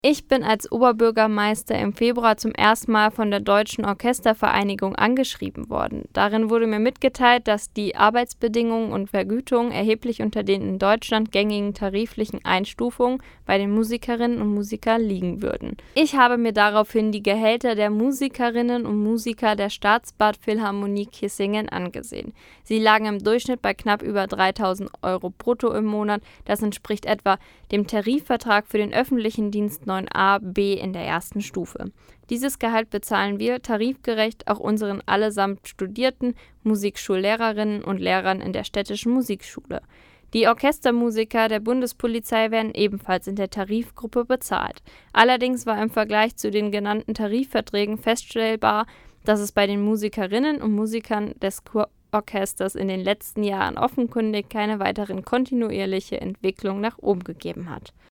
Ich bin als Oberbürgermeister im Februar zum ersten Mal von der Deutschen Orchestervereinigung angeschrieben worden. Darin wurde mir mitgeteilt, dass die Arbeitsbedingungen und Vergütungen erheblich unter den in Deutschland gängigen tariflichen Einstufungen bei den Musikerinnen und Musikern liegen würden. Ich habe mir daraufhin die Gehälter der Musikerinnen und Musiker der Staatsbad Philharmonie Kissingen angesehen. Sie lagen im Durchschnitt bei knapp über 3.000 Euro brutto im Monat. Das entspricht etwa dem Tarifvertrag für den öffentlichen Dienst 9a B in der ersten Stufe. Dieses Gehalt bezahlen wir tarifgerecht auch unseren allesamt studierten Musikschullehrerinnen und Lehrern in der städtischen Musikschule. Die Orchestermusiker der Bundespolizei werden ebenfalls in der Tarifgruppe bezahlt. Allerdings war im Vergleich zu den genannten Tarifverträgen feststellbar, dass es bei den Musikerinnen und Musikern des Kurorchesters in den letzten Jahren offenkundig keine weiteren kontinuierliche Entwicklung nach oben gegeben hat.